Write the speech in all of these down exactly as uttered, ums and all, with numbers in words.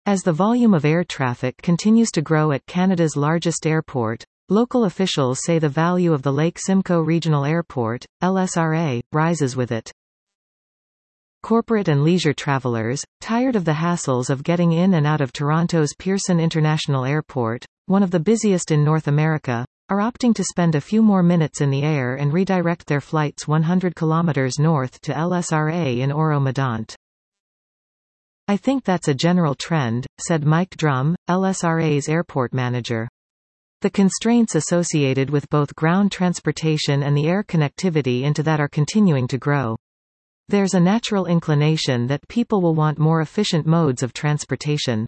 As the volume of air traffic continues to grow at Canada's largest airport, local officials say the value of the Lake Simcoe Regional Airport, L S R A, rises with it. Corporate and leisure travelers, tired of the hassles of getting in and out of Toronto's Pearson International Airport, one of the busiest in North America, are opting to spend a few more minutes in the air and redirect their flights one hundred kilometers north to L S R A in Oro-Medonte. "I think that's a general trend," said Mike Drum, L S R A's airport manager. "The constraints associated with both ground transportation and the air connectivity into that are continuing to grow. There's a natural inclination that people will want more efficient modes of transportation.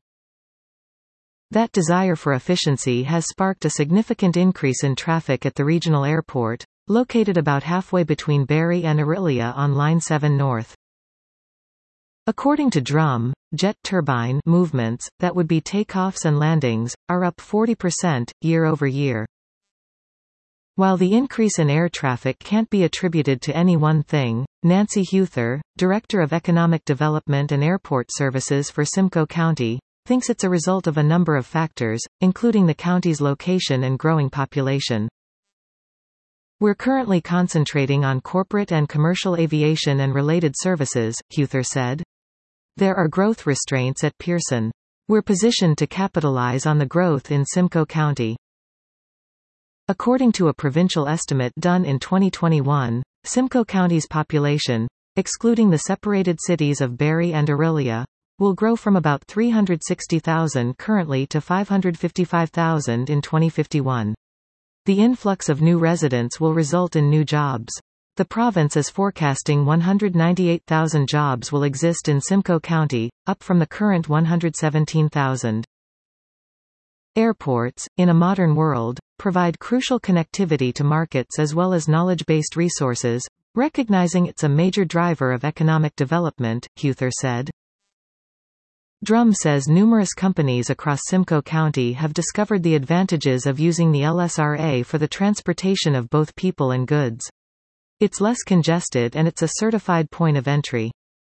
That desire for efficiency has sparked a significant increase in traffic at the regional airport, located about halfway between Barrie and Orillia on Line seven North. According to Drum, jet turbine movements, that would be takeoffs and landings, are up forty percent, year over year. While the increase in air traffic can't be attributed to any one thing, Nancy Huther, Director of Economic Development and Airport Services for Simcoe County, thinks it's a result of a number of factors, including the county's location and growing population. "We're currently concentrating on corporate and commercial aviation and related services," Huther said. "There are growth restraints at Pearson. We're positioned to capitalize on the growth in Simcoe County." According to a provincial estimate done in twenty twenty-one, Simcoe County's population, excluding the separated cities of Barrie and Orillia, will grow from about three hundred sixty thousand currently to five hundred fifty-five thousand in twenty fifty-one. The influx of new residents will result in new jobs. The province is forecasting one hundred ninety-eight thousand jobs will exist in Simcoe County, up from the current one hundred seventeen thousand. Airports, in a modern world, provide crucial connectivity to markets as well as knowledge-based resources, recognizing it's a major driver of economic development, Huther said. Drum says numerous companies across Simcoe County have discovered the advantages of using the L S R A for the transportation of both people and goods. It's less congested and it's a certified point of entry.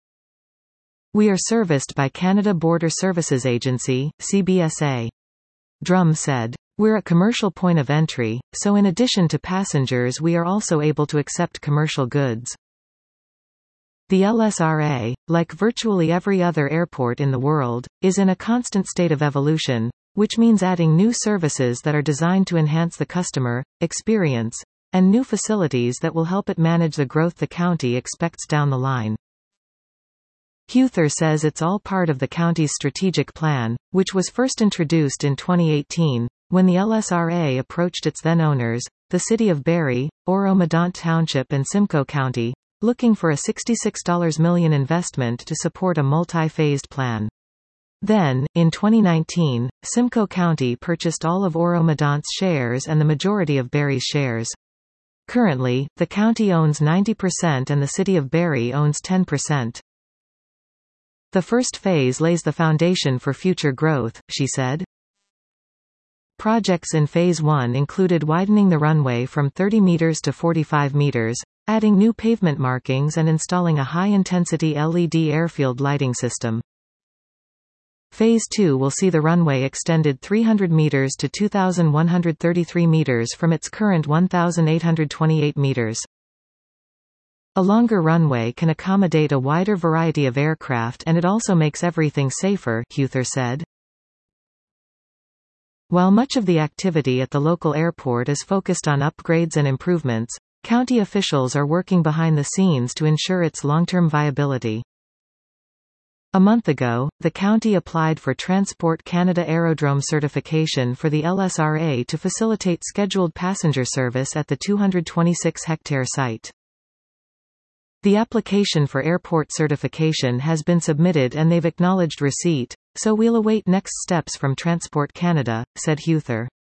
"We are serviced by Canada Border Services Agency, C B S A. Drum said. "We're a commercial point of entry, so in addition to passengers we are also able to accept commercial goods." The L S R A, like virtually every other airport in the world, is in a constant state of evolution, which means adding new services that are designed to enhance the customer experience, and new facilities that will help it manage the growth the county expects down the line. Huther says it's all part of the county's strategic plan, which was first introduced in twenty eighteen, when the L S R A approached its then owners, the City of Barrie, Oro-Medonte Township and Simcoe County, looking for a sixty-six million dollars investment to support a multi-phased plan. Then, in twenty nineteen, Simcoe County purchased all of Oro-Medonte's shares and the majority of Barrie's shares. Currently, the county owns ninety percent and the City of Barrie owns ten percent. "The first phase lays the foundation for future growth," she said. Projects in Phase one included widening the runway from thirty meters to forty-five meters, adding new pavement markings and installing a high-intensity L E D airfield lighting system. Phase two will see the runway extended three hundred meters to two thousand one hundred thirty-three meters from its current one thousand eight hundred twenty-eight meters. A longer runway can accommodate a wider variety of aircraft and it also makes everything safer, Huther said. While much of the activity at the local airport is focused on upgrades and improvements, county officials are working behind the scenes to ensure its long-term viability. A month ago, the county applied for Transport Canada Aerodrome certification for the L S R A to facilitate scheduled passenger service at the two hundred twenty-six hectare site. The application for airport certification has been submitted and they've acknowledged receipt, so we'll await next steps from Transport Canada, said Huther.